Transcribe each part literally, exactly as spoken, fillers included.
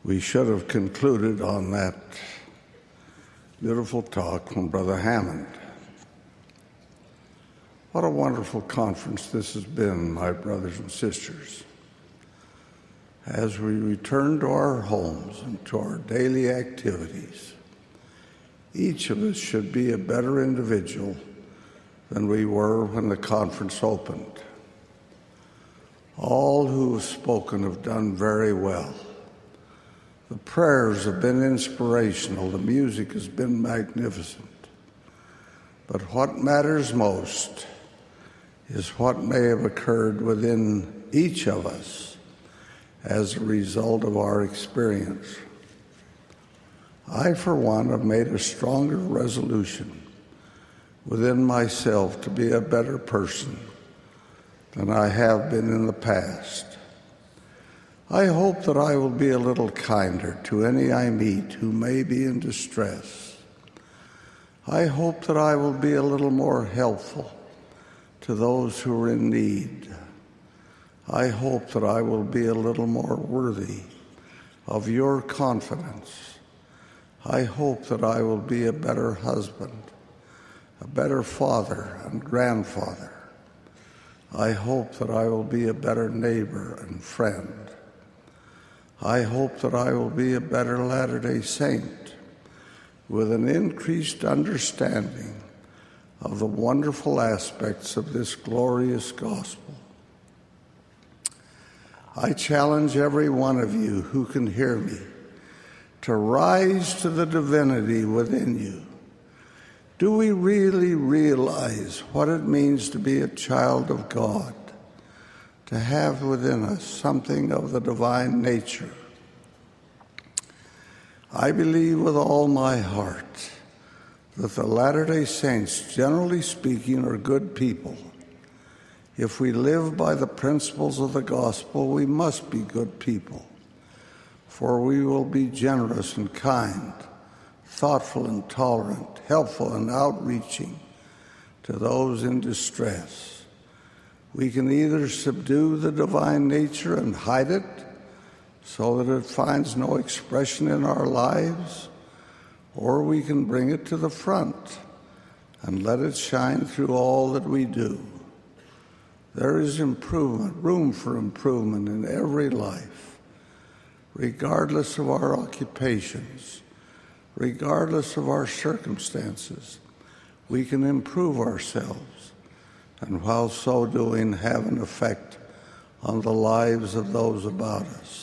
We should have concluded on that beautiful talk from Brother Hammond. What a wonderful conference this has been, my brothers and sisters. As we return to our homes and to our daily activities, each of us should be a better individual than we were when the conference opened. All who have spoken have done very well. The prayers have been inspirational. The music has been magnificent. But what matters most is what may have occurred within each of us as a result of our experience. I, for one, have made a stronger resolution within myself to be a better person than I have been in the past. I hope that I will be a little kinder to any I meet who may be in distress. I hope that I will be a little more helpful to those who are in need. I hope that I will be a little more worthy of your confidence. I hope that I will be a better husband, a better father and grandfather. I hope that I will be a better neighbor and friend. I hope that I will be a better Latter-day Saint with an increased understanding of the wonderful aspects of this glorious gospel. I challenge every one of you who can hear me to rise to the divinity within you. Do we really realize what it means to be a child of God, to have within us something of the divine nature? I believe with all my heart that the Latter-day Saints, generally speaking, are good people. If we live by the principles of the gospel, we must be good people, for we will be generous and kind, thoughtful and tolerant, helpful and outreaching to those in distress. We can either subdue the divine nature and hide it so that it finds no expression in our lives, or we can bring it to the front and let it shine through all that we do. There is improvement, room for improvement in every life, regardless of our occupations, regardless of our circumstances. We can improve ourselves, and while so doing, have an effect on the lives of those about us.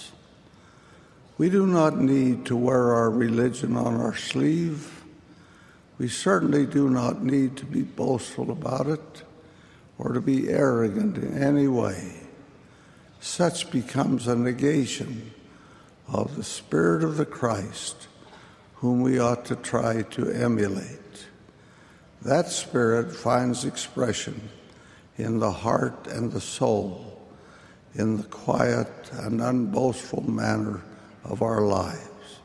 We do not need to wear our religion on our sleeve. We certainly do not need to be boastful about it or to be arrogant in any way. Such becomes a negation of the Spirit of the Christ, whom we ought to try to emulate. That Spirit finds expression in the heart and the soul, in the quiet and unboastful manner of our lives.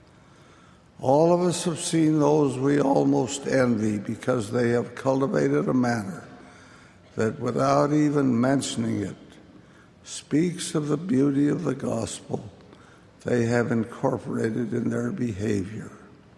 All of us have seen those we almost envy because they have cultivated a manner that, without even mentioning it, speaks of the beauty of the gospel they have incorporated in their behavior.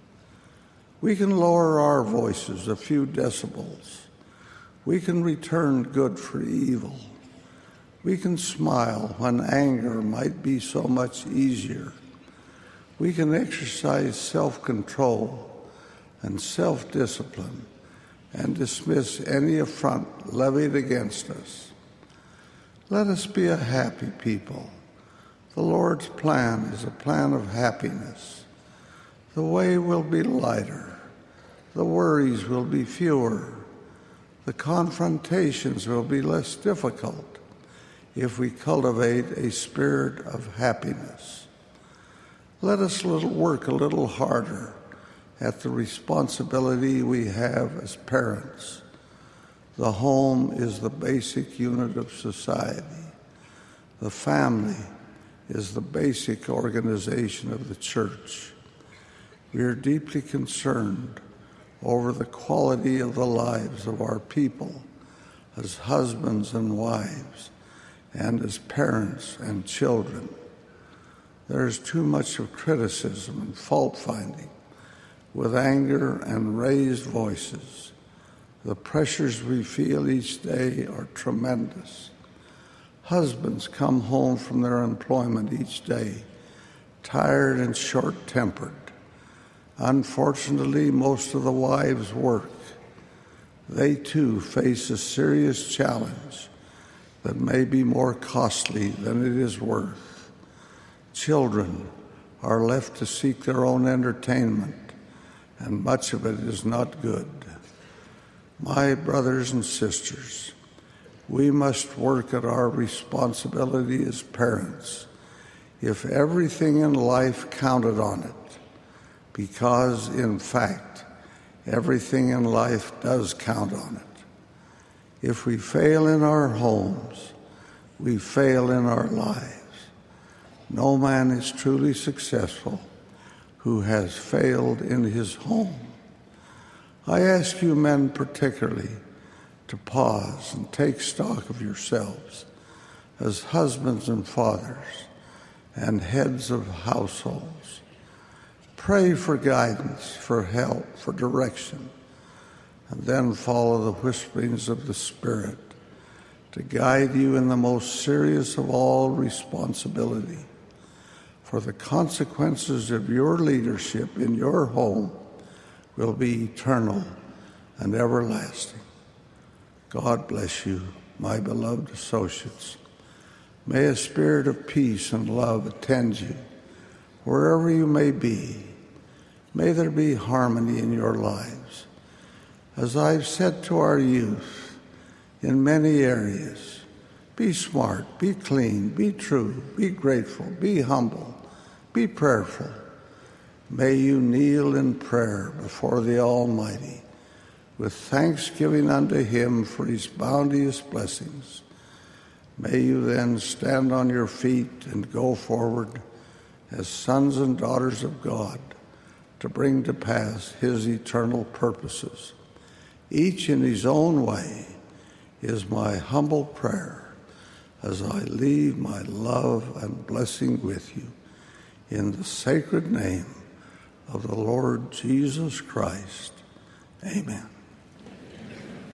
We can lower our voices a few decibels. We can return good for evil. We can smile when anger might be so much easier. We can exercise self-control and self-discipline and dismiss any affront levied against us. Let us be a happy people. The Lord's plan is a plan of happiness. The way will be lighter. The worries will be fewer. The confrontations will be less difficult if we cultivate a spirit of happiness. Let us little work a little harder at the responsibility we have as parents. The home is the basic unit of society. The family is the basic organization of the church. We are deeply concerned over the quality of the lives of our people as husbands and wives, and as parents and children. There is too much of criticism and fault-finding, with anger and raised voices. The pressures we feel each day are tremendous. Husbands come home from their employment each day, tired and short-tempered. Unfortunately, most of the wives work. They too face a serious challenge that may be more costly than it is worth. Children are left to seek their own entertainment, and much of it is not good. My brothers and sisters, we must work at our responsibility as parents. If everything in life counted on it, because, in fact, everything in life does count on it. If we fail in our homes, we fail in our lives. No man is truly successful who has failed in his home. I ask you men particularly to pause and take stock of yourselves as husbands and fathers and heads of households. Pray for guidance, for help, for direction, and then follow the whisperings of the Spirit to guide you in the most serious of all responsibility. For the consequences of your leadership in your home will be eternal and everlasting. God bless you, my beloved associates. May a spirit of peace and love attend you wherever you may be. May there be harmony in your lives. As I've said to our youth in many areas, be smart, be clean, be true, be grateful, be humble, be prayerful. May you kneel in prayer before the Almighty with thanksgiving unto Him for His bounteous blessings. May you then stand on your feet and go forward as sons and daughters of God to bring to pass His eternal purposes. Each in his own way is my humble prayer as I leave my love and blessing with you in the sacred name of the Lord Jesus Christ. Amen.